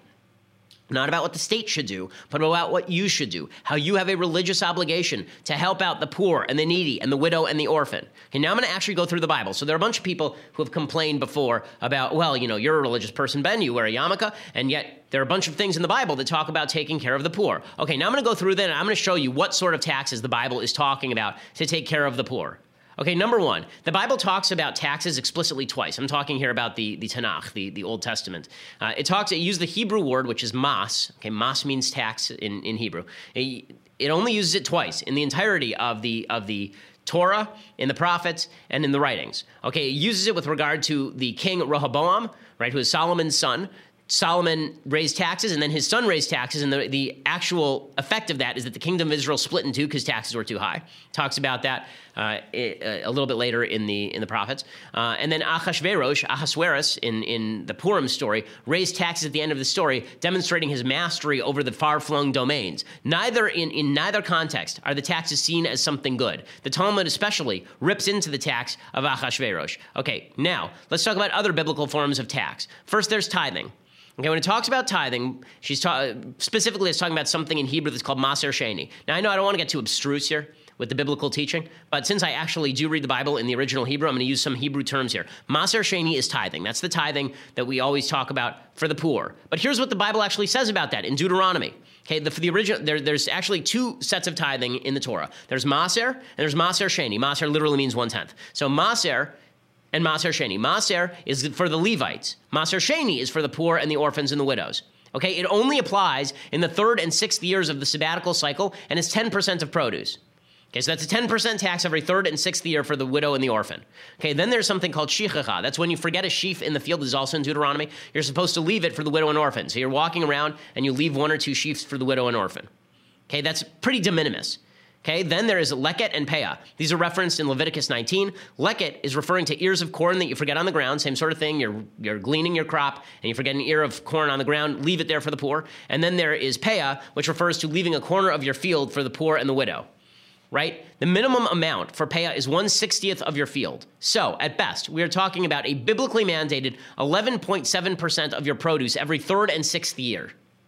not about what the state should do, but about what you should do, how you have a religious obligation to help out the poor and the needy and the widow and the orphan. Okay, now I'm going to actually go through the Bible. So there are a bunch of people who have complained before about, well, you know, you're a religious person, Ben, you wear a yarmulke, and yet there are a bunch of things in the Bible that talk about taking care of the poor. Okay, now I'm going to go through that, and I'm going to show you what sort of taxes the Bible is talking about to take care of the poor. Okay, number one, the Bible talks about taxes explicitly twice. I'm talking here about the, the Tanakh, the, the Old Testament. Uh, it talks, it uses the Hebrew word, which is mas. Okay, mas means tax in, in Hebrew. It, it only uses it twice in the entirety of the of the Torah, in the prophets, and in the writings. Okay, it uses it with regard to the king Rehoboam, right, who is Solomon's son. Solomon raised taxes, and then his son raised taxes, and the, the actual effect of that is that the kingdom of Israel split in two because taxes were too high. Talks about that uh, a little bit later in the in the prophets. Uh, and then Achashverosh, Ahasuerus, in, in the Purim story, raised taxes at the end of the story, demonstrating his mastery over the far-flung domains. Neither in, in neither context are the taxes seen as something good. The Talmud especially rips into the tax of Achashverosh. Okay, now, let's talk about other biblical forms of tax. First, there's tithing. Okay, when it talks about tithing, she's ta- specifically it's talking about something in Hebrew that's called Maser Sheni. Now, I know I don't want to get too abstruse here with the biblical teaching, but since I actually do read the Bible in the original Hebrew, I'm going to use some Hebrew terms here. Maser Sheni is tithing. That's the tithing that we always talk about for the poor. But here's what the Bible actually says about that in Deuteronomy. Okay, the, for the original, there, there's actually two sets of tithing in the Torah. There's Maser and there's Maser Sheni. Maser literally means one-tenth. So Maser and Maser Sheni. Maser is for the Levites. Maser Sheni is for the poor and the orphans and the widows. Okay, it only applies in the third and sixth years of the sabbatical cycle, and it's ten percent of produce. Okay, so that's a ten percent tax every third and sixth year for the widow and the orphan. Okay, then there's something called shichacha. That's when you forget a sheaf in the field. This is also in Deuteronomy. You're supposed to leave it for the widow and orphan. So you're walking around and you leave one or two sheaves for the widow and orphan. Okay, that's pretty de minimis. Okay, then there is leket and peah. These are referenced in Leviticus nineteen. Leket is referring to ears of corn that you forget on the ground, same sort of thing. You're, you're gleaning your crop, and you forget an ear of corn on the ground, leave it there for the poor. And then there is peah, which refers to leaving a corner of your field for the poor and the widow, right? The minimum amount for peah is one sixtieth of your field. So, at best, we are talking about a biblically mandated eleven point seven percent of your produce every third and sixth year.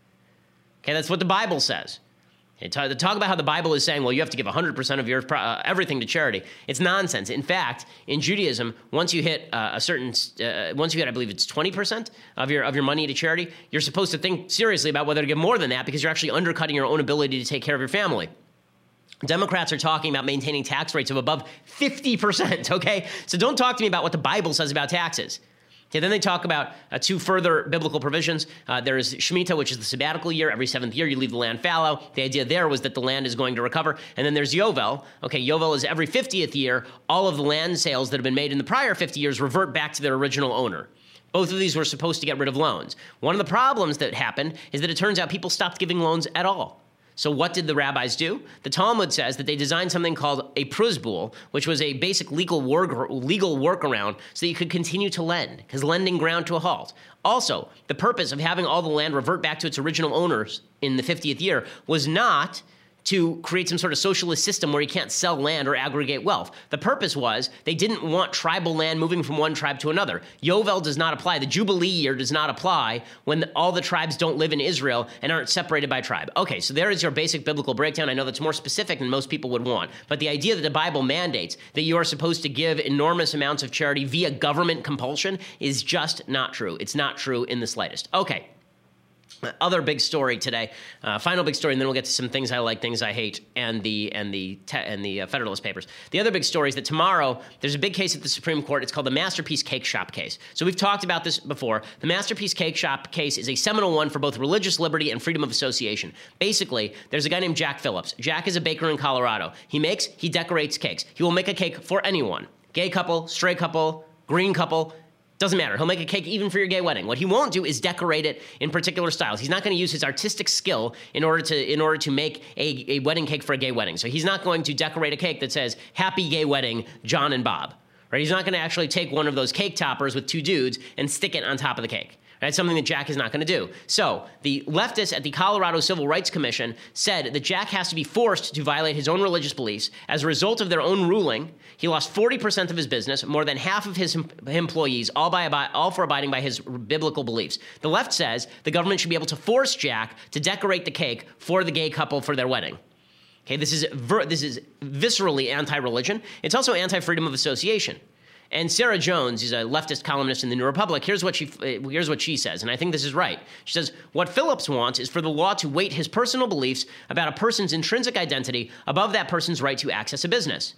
Okay, that's what the Bible says. To talk about how the Bible is saying, well, you have to give one hundred percent of your uh, everything to charity, it's nonsense. In fact, in Judaism, once you hit uh, a certain, uh, once you hit, I believe it's twenty percent of your of your money to charity, you're supposed to think seriously about whether to give more than that because you're actually undercutting your own ability to take care of your family. Democrats are talking about maintaining tax rates of above fifty percent, okay? So don't talk to me about what the Bible says about taxes. Okay, then they talk about uh, two further biblical provisions. Uh, there is Shemitah, which is the sabbatical year. Every seventh year, you leave the land fallow. The idea there was that the land is going to recover. And then there's Yovel. Okay, Yovel is every fiftieth year, all of the land sales that have been made in the prior fifty years revert back to their original owner. Both of these were supposed to get rid of loans. One of the problems that happened is that it turns out people stopped giving loans at all. So what did the rabbis do? The Talmud says that they designed something called a pruzbul, which was a basic legal work, legal workaround so that you could continue to lend, because lending ground to a halt. Also, the purpose of having all the land revert back to its original owners in the fiftieth year was not to create some sort of socialist system where you can't sell land or aggregate wealth. The purpose was they didn't want tribal land moving from one tribe to another. Yovel does not apply. The Jubilee year does not apply when the, all the tribes don't live in Israel and aren't separated by tribe. Okay, so there is your basic biblical breakdown. I know that's more specific than most people would want. But the idea that the Bible mandates that you are supposed to give enormous amounts of charity via government compulsion is just not true. It's not true in the slightest. Okay. Other big story today, uh, final big story, and then we'll get to some things I like, things I hate, and the and the te- and the uh, Federalist Papers. The other big story is that tomorrow there's a big case at the Supreme Court. It's called the Masterpiece Cake Shop case. So we've talked about this before. The Masterpiece Cake Shop case is a seminal one for both religious liberty and freedom of association. Basically, there's a guy named Jack Phillips. Jack is a baker in Colorado. He makes, he decorates cakes. He will make a cake for anyone. Gay couple, straight couple, green couple. Doesn't matter. He'll make a cake even for your gay wedding. What he won't do is decorate it in particular styles. He's not going to use his artistic skill in order to in order to make a, a wedding cake for a gay wedding. So he's not going to decorate a cake that says, Happy Gay Wedding, John and Bob. Right? He's not going to actually take one of those cake toppers with two dudes and stick it on top of the cake. That's something that Jack is not going to do. So the leftists at the Colorado Civil Rights Commission said that Jack has to be forced to violate his own religious beliefs. As a result of their own ruling, he lost forty percent of his business, more than half of his em- employees, all, by, all for abiding by his biblical beliefs. The left says the government should be able to force Jack to decorate the cake for the gay couple for their wedding. Okay, this is ver- this is viscerally anti-religion. It's also anti-freedom of association. And Sarah Jones, who's a leftist columnist in the New Republic, here's what she here's what she says, and I think this is right. She says, what Phillips wants is for the law to weight his personal beliefs about a person's intrinsic identity above that person's right to access a business.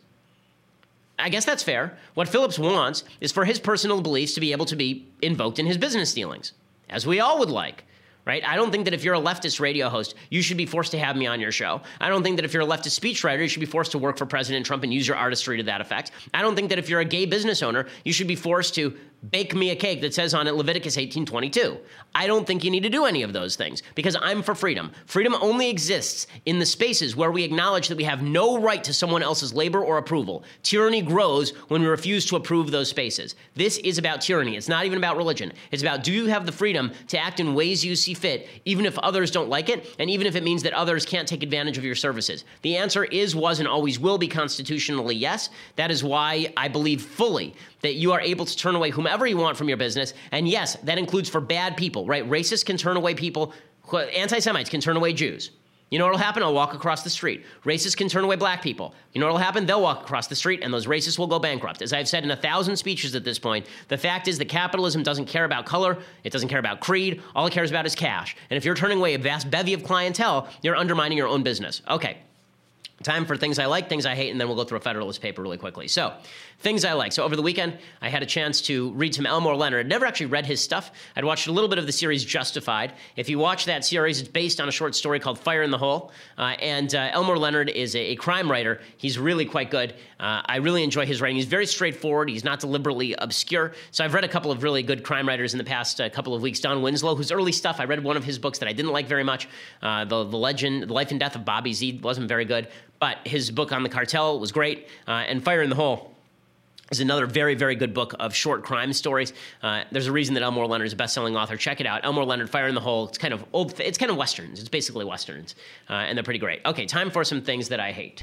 I guess that's fair. What Phillips wants is for his personal beliefs to be able to be invoked in his business dealings, as we all would like. Right? I don't think that if you're a leftist radio host, you should be forced to have me on your show. I don't think that if you're a leftist speechwriter, you should be forced to work for President Trump and use your artistry to that effect. I don't think that if you're a gay business owner, you should be forced to bake me a cake that says on it Leviticus eighteen twenty-two. I don't think you need to do any of those things because I'm for freedom. Freedom only exists in the spaces where we acknowledge that we have no right to someone else's labor or approval. Tyranny grows when we refuse to approve those spaces. This is about tyranny. It's not even about religion. It's about, do you have the freedom to act in ways you see fit, even if others don't like it, and even if it means that others can't take advantage of your services? The answer is, was, and always will be constitutionally yes. That is why I believe fully that you are able to turn away whomever you want from your business. And yes, that includes for bad people, right? Racists can turn away people. Anti-Semites can turn away Jews. You know what'll happen? I'll walk across the street. Racists can turn away black people. You know what'll happen? They'll walk across the street, and those racists will go bankrupt. As I've said in a thousand speeches at this point, the fact is that capitalism doesn't care about color. It doesn't care about creed. All it cares about is cash. And if you're turning away a vast bevy of clientele, you're undermining your own business. Okay. Time for things I like, things I hate, and then we'll go through a Federalist paper really quickly. So, things I like. So over the weekend, I had a chance to read some Elmore Leonard. I'd never actually read his stuff. I'd watched a little bit of the series Justified. If you watch that series, it's based on a short story called Fire in the Hole. Uh, and uh, Elmore Leonard is a, a crime writer. He's really quite good. Uh, I really enjoy his writing. He's very straightforward. He's not deliberately obscure. So I've read a couple of really good crime writers in the past uh, couple of weeks. Don Winslow, whose early stuff, I read one of his books that I didn't like very much. Uh, the, the Legend, The Life and Death of Bobby Z wasn't very good. But his book on the cartel was great. Uh, and Fire in the Hole is another very, very good book of short crime stories. Uh, there's a reason that Elmore Leonard is a best-selling author. Check it out. Elmore Leonard, Fire in the Hole. It's kind of old. It's kind of Westerns. It's basically Westerns. Uh, and they're pretty great. Okay, time for some things that I hate.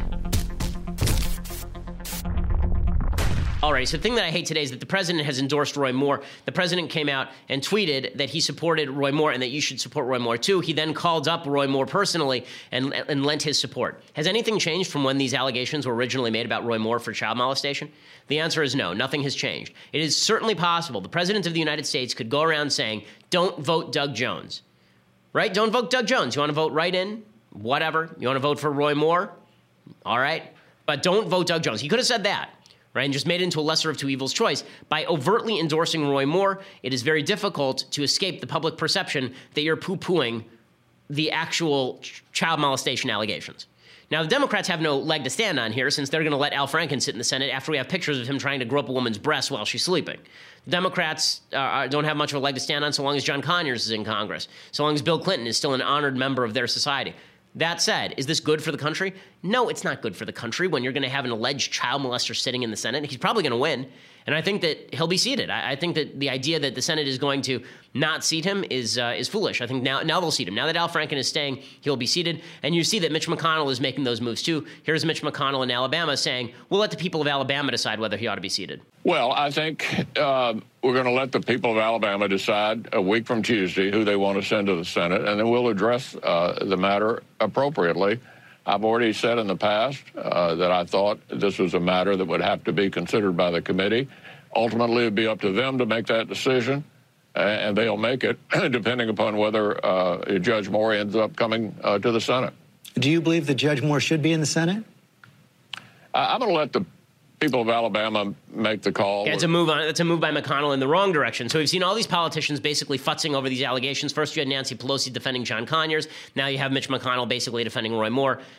All right, so the thing that I hate today is that the president has endorsed Roy Moore. The president came out and tweeted that he supported Roy Moore and that you should support Roy Moore too. He then called up Roy Moore personally and, and lent his support. Has anything changed from when these allegations were originally made about Roy Moore for child molestation? The answer is no, nothing has changed. It is certainly possible the president of the United States could go around saying, don't vote Doug Jones, right? Don't vote Doug Jones. You want to vote right in? Whatever. You want to vote for Roy Moore? All right. But don't vote Doug Jones. He could have said that. Right, and just made it into a lesser of two evils choice. By overtly endorsing Roy Moore, it is very difficult to escape the public perception that you're poo-pooing the actual ch- child molestation allegations. Now, the Democrats have no leg to stand on here since they're going to let Al Franken sit in the Senate after we have pictures of him trying to grow up a woman's breast while she's sleeping. The Democrats uh, don't have much of a leg to stand on so long as John Conyers is in Congress, so long as Bill Clinton is still an honored member of their society. That said, is this good for the country? No, it's not good for the country when you're going to have an alleged child molester sitting in the Senate. He's probably going to win, and I think that he'll be seated. I, I think that the idea that the Senate is going to not seat him is uh, is foolish. I think now now they'll seat him. Now that Al Franken is staying, he'll be seated, and you see that Mitch McConnell is making those moves too. Here's Mitch McConnell in Alabama saying, we'll let the people of Alabama decide whether he ought to be seated. Well, I think uh, we're going to let the people of Alabama decide a week from Tuesday who they want to send to the Senate, and then we'll address uh, the matter appropriately. I've already said in the past uh, that I thought this was a matter that would have to be considered by the committee. Ultimately, it would be up to them to make that decision, and they'll make it depending upon whether uh, Judge Moore ends up coming uh, to the Senate. Do you believe that Judge Moore should be in the Senate? I- I'm going to let the people of Alabama make the call. Yeah, it's a move on. It's a move by McConnell in the wrong direction. So we've seen all these politicians basically futzing over these allegations. First, you had Nancy Pelosi defending John Conyers. Now you have Mitch McConnell basically defending Roy Moore.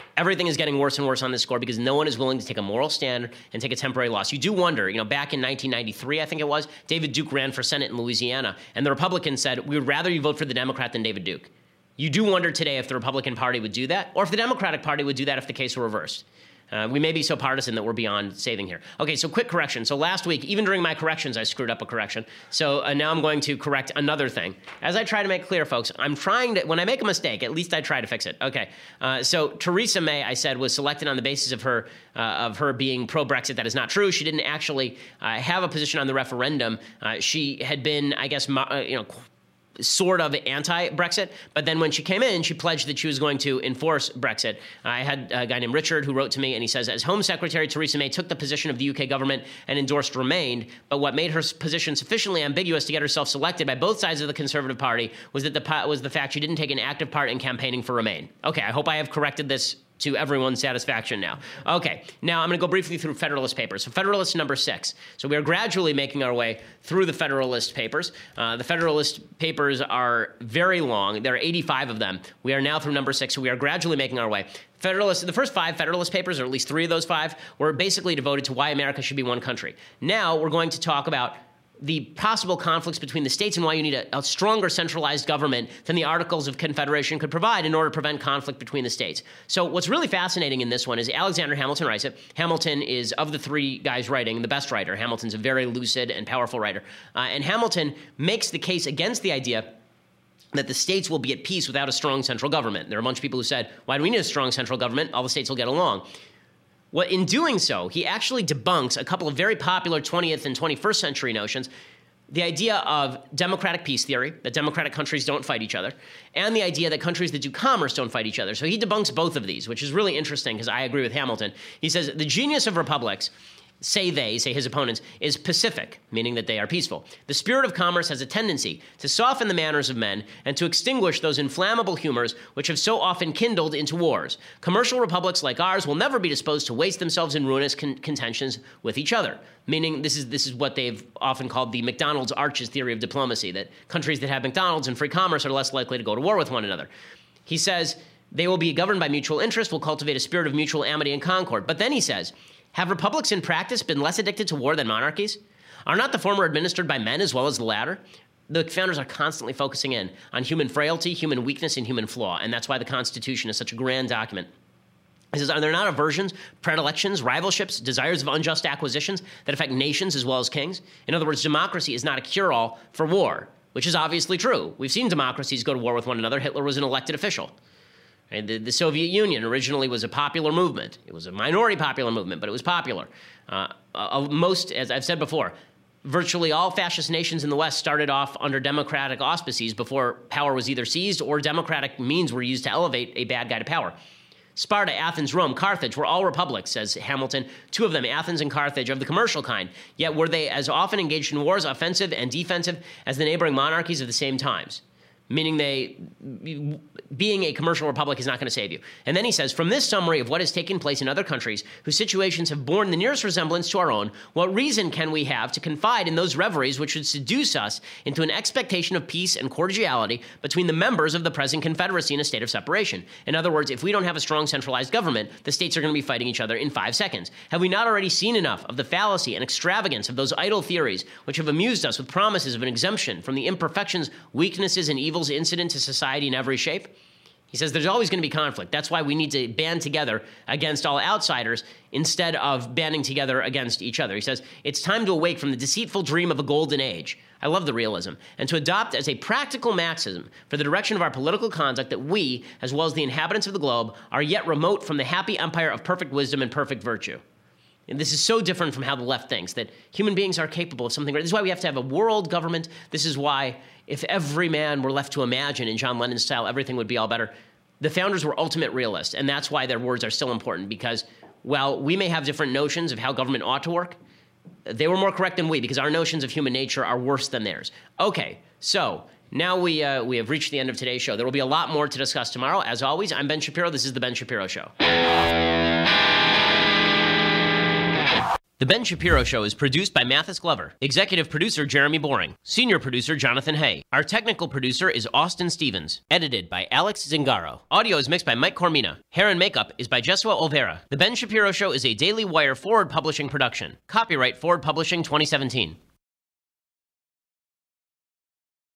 everything is getting worse and worse on this score because no one is willing to take a moral stand and take a temporary loss. You do wonder, you know, back in nineteen ninety-three, I think it was, David Duke ran for Senate in Louisiana, and the Republicans said, we would rather you vote for the Democrat than David Duke. You do wonder today if the Republican Party would do that, or if the Democratic Party would do that if the case were reversed. Uh, we may be so partisan that we're beyond saving here. Okay, so quick correction. So last week, even during my corrections, I screwed up a correction. So uh, now I'm going to correct another thing. As I try to make clear, folks, I'm trying to, when I make a mistake, at least I try to fix it. Okay, uh, so Theresa May, I said, was selected on the basis of her uh, of her being pro-Brexit. That is not true. She didn't actually uh, have a position on the referendum. Uh, she had been, I guess, uh, you know, sort of anti-Brexit, but then when she came in, she pledged that she was going to enforce Brexit. I had a guy named Richard who wrote to me, and he says, as Home Secretary, Theresa May took the position of the U K government and endorsed Remain, but what made her position sufficiently ambiguous to get herself selected by both sides of the Conservative Party was that the was the fact she didn't take an active part in campaigning for Remain. Okay, I hope I have corrected this to everyone's satisfaction now. Okay, now I'm going to go briefly through Federalist Papers. So Federalist number six. So we are gradually making our way through the Federalist Papers. Uh, the Federalist Papers are very long. There are eighty-five of them. We are now through number six, so we are gradually making our way. Federalist, the first five Federalist Papers, or at least three of those five, were basically devoted to why America should be one country. Now we're going to talk about the possible conflicts between the states and why you need a, a stronger centralized government than the Articles of Confederation could provide in order to prevent conflict between the states. So what's really fascinating in this one is Alexander Hamilton writes it. Hamilton is, of the three guys writing, the best writer. Hamilton's a very lucid and powerful writer. Uh, and Hamilton makes the case against the idea that the states will be at peace without a strong central government. There are a bunch of people who said, why do we need a strong central government? All the states will get along. Well, in doing so, he actually debunks a couple of very popular twentieth and twenty-first century notions. The idea of democratic peace theory, that democratic countries don't fight each other, and the idea that countries that do commerce don't fight each other. So he debunks both of these, which is really interesting because I agree with Hamilton. He says the genius of republics, say they, say his opponents, is pacific, meaning that they are peaceful. The spirit of commerce has a tendency to soften the manners of men and to extinguish those inflammable humors which have so often kindled into wars. Commercial republics like ours will never be disposed to waste themselves in ruinous con- contentions with each other. Meaning this is this is what they've often called the McDonald's arches theory of diplomacy, that countries that have McDonald's and free commerce are less likely to go to war with one another. He says they will be governed by mutual interest, will cultivate a spirit of mutual amity and concord. But then he says, have republics in practice been less addicted to war than monarchies? Are not the former administered by men as well as the latter? The founders are constantly focusing in on human frailty, human weakness, and human flaw, and that's why the Constitution is such a grand document. He says, are there not aversions, predilections, rivalships, desires of unjust acquisitions that affect nations as well as kings? In other words, democracy is not a cure-all for war, which is obviously true. We've seen democracies go to war with one another. Hitler was an elected official. And the, the Soviet Union originally was a popular movement. It was a minority popular movement, but it was popular. Uh, uh, most, as I've said before, virtually all fascist nations in the West started off under democratic auspices before power was either seized or democratic means were used to elevate a bad guy to power. Sparta, Athens, Rome, Carthage were all republics, says Hamilton, two of them, Athens and Carthage, of the commercial kind, yet were they as often engaged in wars, offensive and defensive, as the neighboring monarchies of the same times. Meaning they, being a commercial republic is not going to save you. And then he says, from this summary of what has taken place in other countries whose situations have borne the nearest resemblance to our own, what reason can we have to confide in those reveries which should seduce us into an expectation of peace and cordiality between the members of the present confederacy in a state of separation? In other words, if we don't have a strong centralized government, the states are going to be fighting each other in five seconds. Have we not already seen enough of the fallacy and extravagance of those idle theories which have amused us with promises of an exemption from the imperfections, weaknesses, and evils incident to society in every shape? He says there's always going to be conflict. That's why we need to band together against all outsiders instead of banding together against each other. He says it's time to awake from the deceitful dream of a golden age. I love the realism. And to adopt as a practical maxim for the direction of our political conduct that we, as well as the inhabitants of the globe, are yet remote from the happy empire of perfect wisdom and perfect virtue. And this is so different from how the left thinks, that human beings are capable of something great. This is why we have to have a world government. This is why if every man were left to imagine in John Lennon's style, everything would be all better. The founders were ultimate realists, and that's why their words are still important, because while we may have different notions of how government ought to work, they were more correct than we, because our notions of human nature are worse than theirs. Okay, so now we uh, we have reached the end of today's show. There will be a lot more to discuss tomorrow. As always, I'm Ben Shapiro. This is The Ben Shapiro Show. The Ben Shapiro Show is produced by Mathis Glover, executive producer Jeremy Boring, senior producer Jonathan Hay. Our technical producer is Austin Stevens, edited by Alex Zingaro. Audio is mixed by Mike Cormina. Hair and makeup is by Jesua Olvera. The Ben Shapiro Show is a Daily Wire Forward Publishing production. Copyright Forward Publishing twenty seventeen.